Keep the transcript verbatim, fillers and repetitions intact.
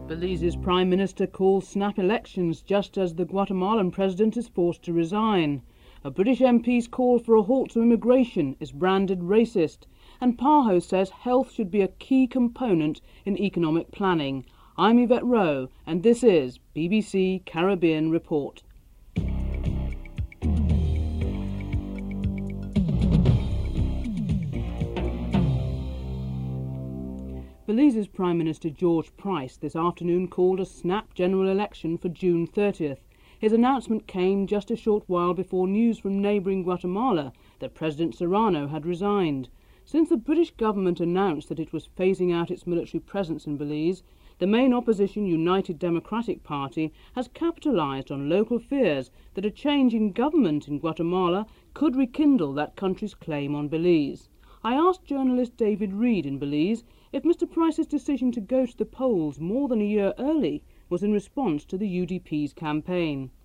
Belize's Prime Minister calls snap elections just as the Guatemalan president is forced to resign. A British M P's call for a halt to immigration is branded racist, and Pajo says health should be a key component in economic planning. I'm Yvette Rowe, and this is B B C Caribbean Report. Belize's Prime Minister George Price this afternoon called a snap general election for June thirtieth. His announcement came just a short while before news from neighbouring Guatemala that President Serrano had resigned. Since the British government announced that it was phasing out its military presence in Belize, the main opposition United Democratic Party has capitalised on local fears that a change in government in Guatemala could rekindle that country's claim on Belize. I asked journalist David Reed in Belize if Mr Price's decision to go to the polls more than a year early was in response to the U D P's campaign.